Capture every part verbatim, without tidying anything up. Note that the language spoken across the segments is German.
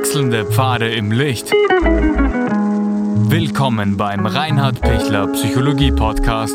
Wechselnde Pfade im Licht. Willkommen beim Reinhard Pichler Psychologie Podcast.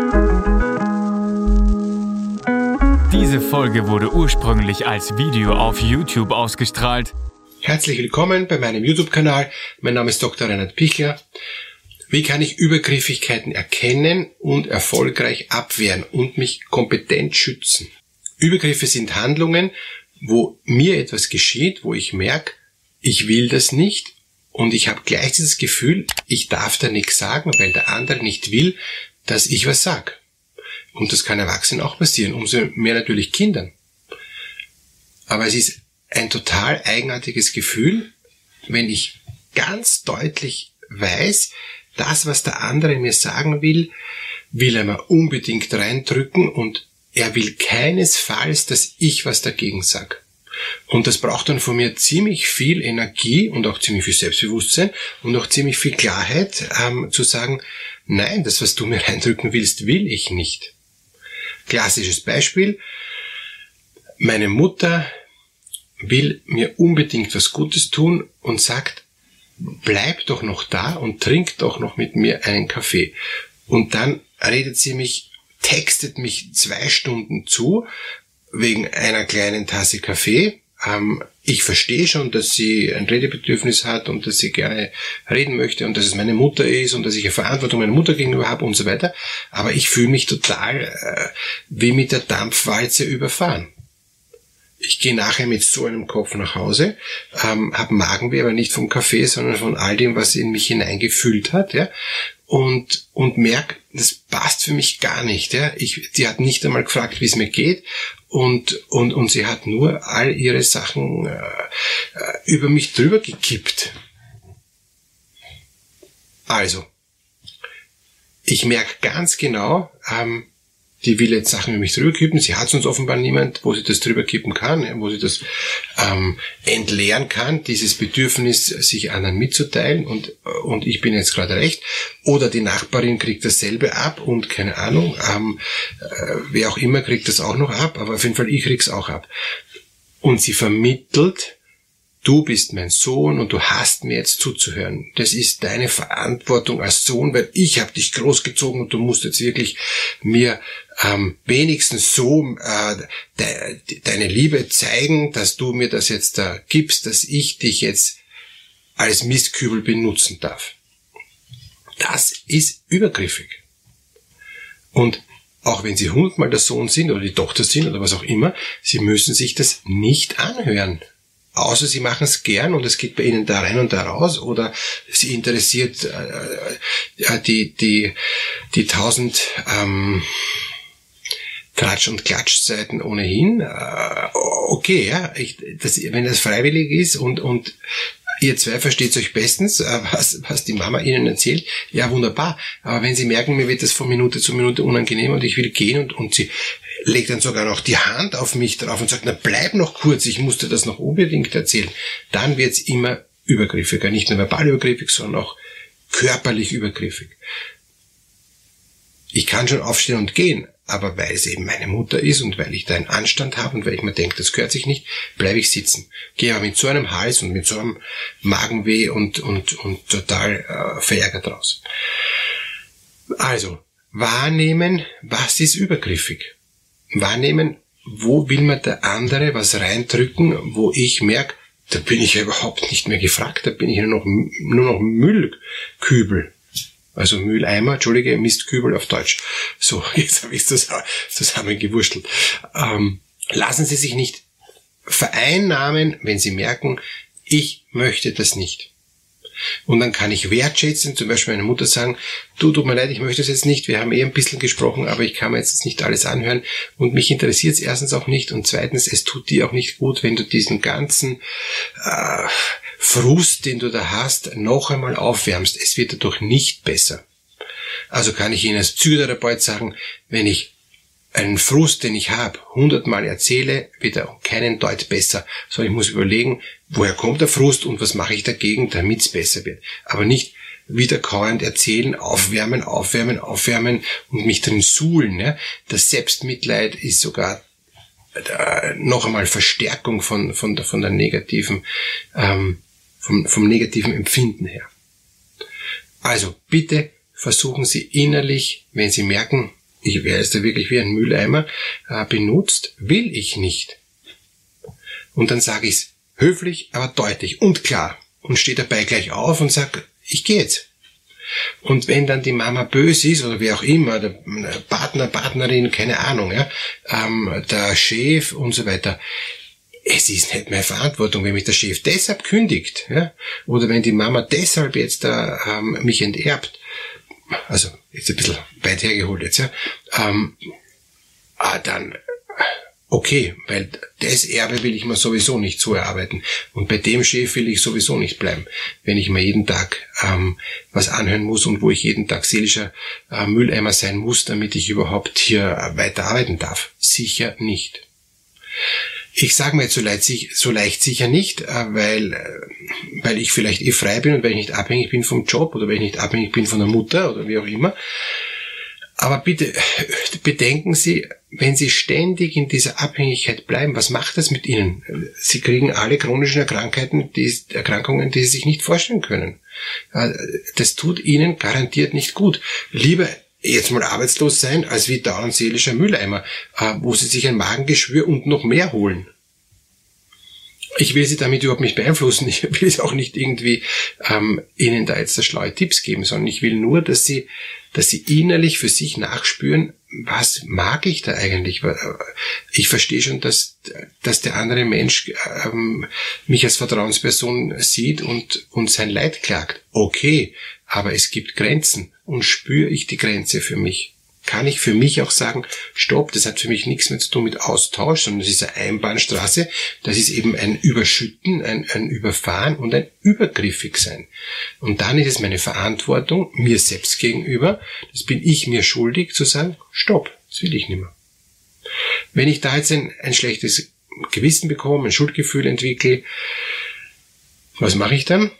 Diese Folge wurde ursprünglich als Video auf YouTube ausgestrahlt. Herzlich willkommen bei meinem YouTube-Kanal. Mein Name ist Doktor Reinhard Pichler. Wie kann ich Übergriffigkeiten erkennen und erfolgreich abwehren und mich kompetent schützen? Übergriffe sind Handlungen, wo mir etwas geschieht, wo ich merke, ich will das nicht und ich habe gleich dieses Gefühl, ich darf da nichts sagen, weil der andere nicht will, dass ich was sage. Und das kann Erwachsenen auch passieren, umso mehr natürlich Kindern. Aber es ist ein total eigenartiges Gefühl, wenn ich ganz deutlich weiß, das, was der andere mir sagen will, will er mir unbedingt reindrücken und er will keinesfalls, dass ich was dagegen sage. Und das braucht dann von mir ziemlich viel Energie und auch ziemlich viel Selbstbewusstsein und auch ziemlich viel Klarheit, ähm, zu sagen, nein, das, was du mir reindrücken willst, will ich nicht. Klassisches Beispiel, meine Mutter will mir unbedingt was Gutes tun und sagt, bleib doch noch da und trink doch noch mit mir einen Kaffee. Und dann redet sie mich textet mich zwei Stunden zu, wegen einer kleinen Tasse Kaffee. Ähm, ich verstehe schon, dass sie ein Redebedürfnis hat und dass sie gerne reden möchte und dass es meine Mutter ist und dass ich eine Verantwortung meiner Mutter gegenüber habe und so weiter. Aber ich fühle mich total äh, wie mit der Dampfwalze überfahren. Ich gehe nachher mit so einem Kopf nach Hause, ähm, habe Magenweh, aber nicht vom Kaffee, sondern von all dem, was in mich hineingefüllt hat, ja, und und merke, das passt für mich gar nicht, ja. Ich, die hat nicht einmal gefragt, wie es mir geht, und und und sie hat nur all ihre Sachen äh, über mich drüber gekippt. Also, ich merke ganz genau, ähm, die will jetzt Sachen über mich drüber kippen. Sie hat sonst offenbar niemand, wo sie das drüber kippen kann, wo sie das ähm, entleeren kann, dieses Bedürfnis, sich anderen mitzuteilen, und und ich bin jetzt gerade recht. Oder die Nachbarin kriegt dasselbe ab und keine Ahnung, ähm, äh, wer auch immer kriegt das auch noch ab, aber auf jeden Fall ich krieg's auch ab. Und sie vermittelt, du bist mein Sohn und du hast mir jetzt zuzuhören. Das ist deine Verantwortung als Sohn, weil ich habe dich großgezogen und du musst jetzt wirklich mir ähm, wenigstens so äh, de, de, deine Liebe zeigen, dass du mir das jetzt äh, gibst, dass ich dich jetzt als Mistkübel benutzen darf. Das ist übergriffig. Und auch wenn sie hundertmal der Sohn sind oder die Tochter sind oder was auch immer, sie müssen sich das nicht anhören. Außer sie machen es gern und es geht bei ihnen da rein und da raus, oder sie interessiert äh, die die die tausend ähm, Tratsch- und Klatschseiten ohnehin. Äh, okay, ja, ich, das, wenn das freiwillig ist und und ihr zwei versteht euch bestens, äh, was was die Mama ihnen erzählt, ja wunderbar. Aber wenn sie merken, mir wird das von Minute zu Minute unangenehm und ich will gehen und und sie legt dann sogar noch die Hand auf mich drauf und sagt, na bleib noch kurz, ich musste das noch unbedingt erzählen, dann wird's immer übergriffiger. Nicht nur verbal übergriffig, sondern auch körperlich übergriffig. Ich kann schon aufstehen und gehen, aber weil es eben meine Mutter ist und weil ich da einen Anstand habe und weil ich mir denke, das gehört sich nicht, bleibe ich sitzen. Gehe aber mit so einem Hals und mit so einem Magenweh und und und total äh, verärgert raus. Also, wahrnehmen, was ist übergriffig? Wahrnehmen, wo will mir der andere was reindrücken, wo ich merke, da bin ich ja überhaupt nicht mehr gefragt, da bin ich nur noch, nur noch Müllkübel. Also Mülleimer, Entschuldige, Mistkübel auf Deutsch. So, jetzt habe ich es zusammengewurschtelt. Ähm, lassen Sie sich nicht vereinnahmen, wenn Sie merken, ich möchte das nicht. Und dann kann ich wertschätzen, zum Beispiel meiner Mutter sagen, du, tut mir leid, ich möchte das jetzt nicht, wir haben eh ein bisschen gesprochen, aber ich kann mir jetzt nicht alles anhören und mich interessiert es erstens auch nicht und zweitens, es tut dir auch nicht gut, wenn du diesen ganzen äh, Frust, den du da hast, noch einmal aufwärmst. Es wird dadurch nicht besser. Also kann ich Ihnen als Psychotherapeut sagen, wenn ich einen Frust, den ich habe, hundertmal erzähle, wird er um keinen Deut besser. Sondern ich muss überlegen, woher kommt der Frust und was mache ich dagegen, damit es besser wird. Aber nicht wiederkauend erzählen, aufwärmen, aufwärmen, aufwärmen und mich drin suhlen. Ja? Das Selbstmitleid ist sogar äh, noch einmal Verstärkung von, von, der, von der negativen ähm, vom, vom negativen Empfinden her. Also bitte versuchen Sie innerlich, wenn Sie merken, ich wäre jetzt da wirklich wie ein Mülleimer äh, benutzt, will ich nicht. Und dann sage ich es höflich, aber deutlich und klar und stehe dabei gleich auf und sage, ich gehe jetzt. Und wenn dann die Mama böse ist oder wer auch immer, der Partner, Partnerin, keine Ahnung, ja, ähm, der Chef und so weiter, es ist nicht meine Verantwortung, wenn mich der Chef deshalb kündigt, ja, oder wenn die Mama deshalb jetzt da ähm, mich enterbt, also jetzt ein bisschen weit hergeholt jetzt, ja, ähm, ah, dann okay, weil das Erbe will ich mir sowieso nicht so erarbeiten und bei dem Chef will ich sowieso nicht bleiben, wenn ich mir jeden Tag ähm, was anhören muss und wo ich jeden Tag seelischer äh, Mülleimer sein muss, damit ich überhaupt hier weiter arbeiten darf. Sicher nicht. Ich sage mir jetzt so leicht, so leicht sicher nicht, weil, weil ich vielleicht eh frei bin und weil ich nicht abhängig bin vom Job oder weil ich nicht abhängig bin von der Mutter oder wie auch immer. Aber bitte bedenken Sie, wenn Sie ständig in dieser Abhängigkeit bleiben, was macht das mit Ihnen? Sie kriegen alle chronischen Erkrankheiten, die, Erkrankungen, die Sie sich nicht vorstellen können. Das tut Ihnen garantiert nicht gut. Lieber jetzt mal arbeitslos sein, als wie dauernd seelischer Mülleimer, wo Sie sich ein Magengeschwür und noch mehr holen. Ich will Sie damit überhaupt nicht beeinflussen. Ich will es auch nicht irgendwie ähm, Ihnen da jetzt schlaue Tipps geben, sondern ich will nur, dass Sie, dass Sie innerlich für sich nachspüren, was mag ich da eigentlich? Ich verstehe schon, dass, dass der andere Mensch ähm, mich als Vertrauensperson sieht und, und sein Leid klagt. Okay, aber es gibt Grenzen. Und spüre ich die Grenze für mich? Kann ich für mich auch sagen, stopp, das hat für mich nichts mehr zu tun mit Austausch, sondern es ist eine Einbahnstraße, das ist eben ein Überschütten, ein, ein Überfahren und ein Übergriffigsein. Und dann ist es meine Verantwortung, mir selbst gegenüber, das bin ich mir schuldig, zu sagen, stopp, das will ich nicht mehr. Wenn ich da jetzt ein, ein schlechtes Gewissen bekomme, ein Schuldgefühl entwickle, was mache ich dann?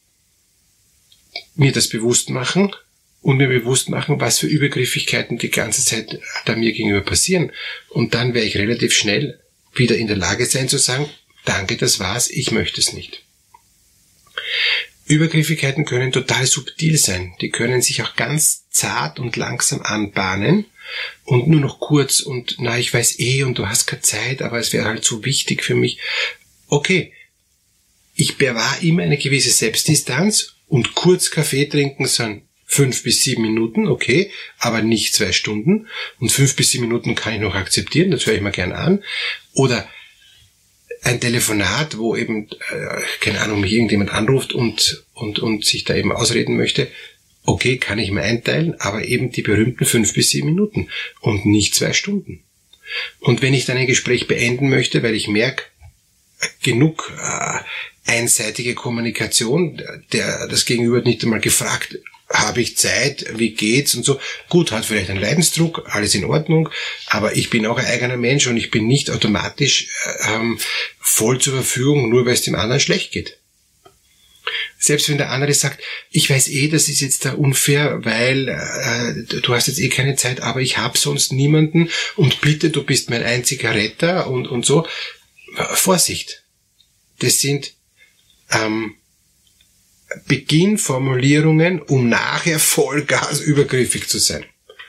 Mir das bewusst machen, und mir bewusst machen, was für Übergriffigkeiten die ganze Zeit da mir gegenüber passieren. Und dann werde ich relativ schnell wieder in der Lage sein zu sagen, danke, das war's, ich möchte es nicht. Übergriffigkeiten können total subtil sein. Die können sich auch ganz zart und langsam anbahnen und nur noch kurz und na, ich weiß eh und du hast keine Zeit, aber es wäre halt so wichtig für mich. Okay, ich bewahre immer eine gewisse Selbstdistanz und kurz Kaffee trinken sind fünf bis sieben Minuten, okay, aber nicht zwei Stunden. Und fünf bis sieben Minuten kann ich noch akzeptieren, das höre ich mir gern an. Oder ein Telefonat, wo eben, äh, keine Ahnung, mich irgendjemand anruft und, und, und sich da eben ausreden möchte. Okay, kann ich mir einteilen, aber eben die berühmten fünf bis sieben Minuten und nicht zwei Stunden. Und wenn ich dann ein Gespräch beenden möchte, weil ich merke, genug äh, einseitige Kommunikation, der das Gegenüber hat nicht einmal gefragt, habe ich Zeit, wie geht's und so. Gut, hat vielleicht einen Leidensdruck, alles in Ordnung, aber ich bin auch ein eigener Mensch und ich bin nicht automatisch ähm, voll zur Verfügung, nur weil es dem anderen schlecht geht. Selbst wenn der andere sagt, ich weiß eh, das ist jetzt da unfair, weil äh, du hast jetzt eh keine Zeit, aber ich habe sonst niemanden und bitte, du bist mein einziger Retter und, und so. Vorsicht. Das sind ähm, Beginnformulierungen, um nachher Vollgas übergriffig zu sein.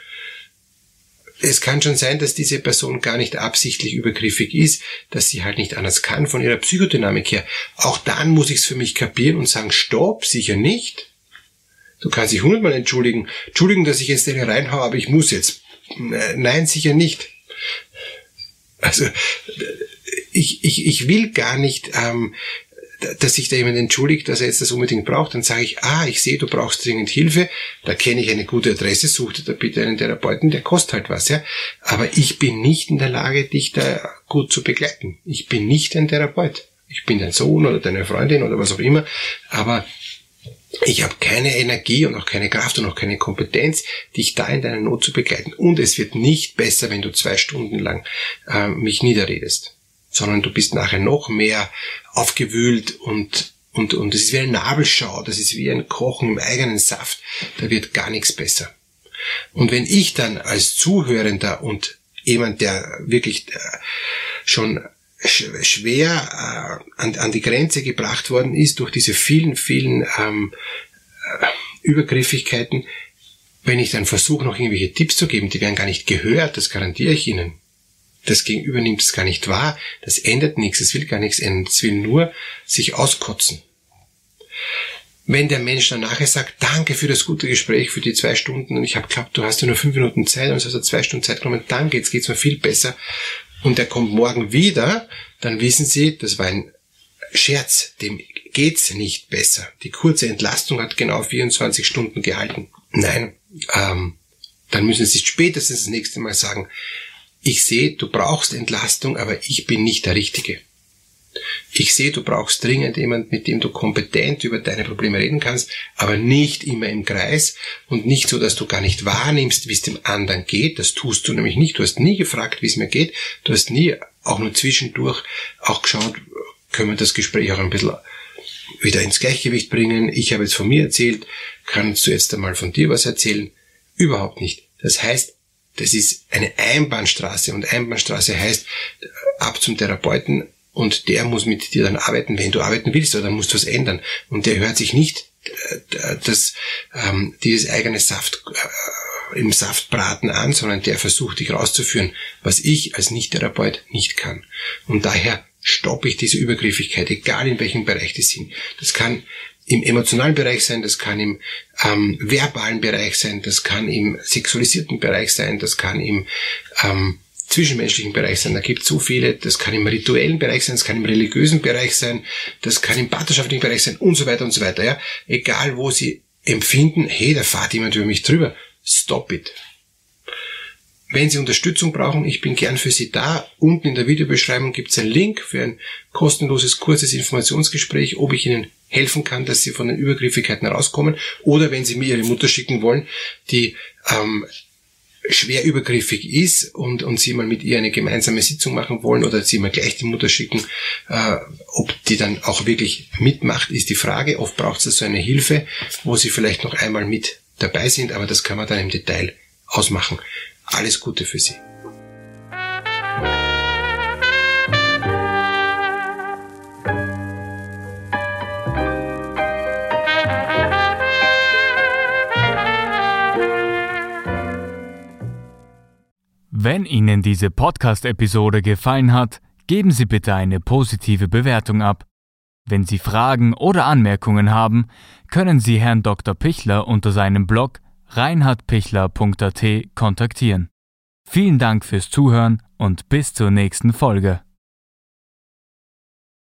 Es kann schon sein, dass diese Person gar nicht absichtlich übergriffig ist, dass sie halt nicht anders kann von ihrer Psychodynamik her. Auch dann muss ich es für mich kapieren und sagen, stopp, sicher nicht. Du kannst dich hundertmal entschuldigen. Entschuldigen, dass ich jetzt eine reinhaue, aber ich muss jetzt. Nein, sicher nicht. Also, ich, ich, ich will gar nicht, ähm, dass sich da jemand entschuldigt, dass er jetzt das unbedingt braucht, dann sage ich, ah, ich sehe, du brauchst dringend Hilfe, da kenne ich eine gute Adresse, such dir da bitte einen Therapeuten, der kostet halt was, ja. Aber ich bin nicht in der Lage, dich da gut zu begleiten. Ich bin nicht ein Therapeut. Ich bin dein Sohn oder deine Freundin oder was auch immer, aber ich habe keine Energie und auch keine Kraft und auch keine Kompetenz, dich da in deiner Not zu begleiten. Und es wird nicht besser, wenn du zwei Stunden lang äh, mich niederredest, sondern du bist nachher noch mehr aufgewühlt und und und es ist wie eine Nabelschau, das ist wie ein Kochen im eigenen Saft, da wird gar nichts besser. Und wenn ich dann als Zuhörender und jemand, der wirklich schon schwer äh, an, an die Grenze gebracht worden ist durch diese vielen, vielen ähm, Übergriffigkeiten, wenn ich dann versuche, noch irgendwelche Tipps zu geben, die werden gar nicht gehört, das garantiere ich Ihnen. Das Gegenüber nimmt es gar nicht wahr, das ändert nichts, es will gar nichts ändern, es will nur sich auskotzen. Wenn der Mensch dann nachher sagt, danke für das gute Gespräch, für die zwei Stunden, und ich habe geglaubt, du hast ja nur fünf Minuten Zeit, und es hast du zwei Stunden Zeit genommen, danke, jetzt geht's mir viel besser, und er kommt morgen wieder, dann wissen Sie, das war ein Scherz, dem geht's nicht besser. Die kurze Entlastung hat genau vierundzwanzig Stunden gehalten. Nein, ähm, dann müssen Sie spätestens das nächste Mal sagen, ich sehe, du brauchst Entlastung, aber ich bin nicht der Richtige. Ich sehe, du brauchst dringend jemand, mit dem du kompetent über deine Probleme reden kannst, aber nicht immer im Kreis und nicht so, dass du gar nicht wahrnimmst, wie es dem anderen geht. Das tust du nämlich nicht. Du hast nie gefragt, wie es mir geht. Du hast nie, auch nur zwischendurch, auch geschaut, können wir das Gespräch auch ein bisschen wieder ins Gleichgewicht bringen. Ich habe jetzt von mir erzählt, kannst du jetzt einmal von dir was erzählen? Überhaupt nicht. Das heißt, das ist eine Einbahnstraße, und Einbahnstraße heißt, ab zum Therapeuten, und der muss mit dir dann arbeiten, wenn du arbeiten willst, oder dann musst du es ändern. Und der hört sich nicht das, ähm, dieses eigene Saft äh, im Saftbraten an, sondern der versucht dich rauszuführen, was ich als Nicht-Therapeut nicht kann. Und daher stoppe ich diese Übergriffigkeit, egal in welchem Bereich die sind. Das kann im emotionalen Bereich sein, das kann im ähm, verbalen Bereich sein, das kann im sexualisierten Bereich sein, das kann im ähm, zwischenmenschlichen Bereich sein, da gibt es so viele, das kann im rituellen Bereich sein, das kann im religiösen Bereich sein, das kann im partnerschaftlichen Bereich sein und so weiter und so weiter. Ja, egal wo Sie empfinden, hey, da fährt jemand über mich drüber, stop it. Wenn Sie Unterstützung brauchen, ich bin gern für Sie da. Unten in der Videobeschreibung gibt es einen Link für ein kostenloses, kurzes Informationsgespräch, ob ich Ihnen helfen kann, dass Sie von den Übergriffigkeiten rauskommen, oder wenn Sie mir Ihre Mutter schicken wollen, die ähm, schwer übergriffig ist, und, und Sie mal mit ihr eine gemeinsame Sitzung machen wollen, oder Sie mal gleich die Mutter schicken, äh, ob die dann auch wirklich mitmacht, ist die Frage. Oft braucht es so eine Hilfe, wo Sie vielleicht noch einmal mit dabei sind, aber das kann man dann im Detail ausmachen. Alles Gute für Sie. Wenn Ihnen diese Podcast-Episode gefallen hat, geben Sie bitte eine positive Bewertung ab. Wenn Sie Fragen oder Anmerkungen haben, können Sie Herrn Doktor Pichler unter seinem Blog reinhard pichler punkt a t kontaktieren. Vielen Dank fürs Zuhören und bis zur nächsten Folge.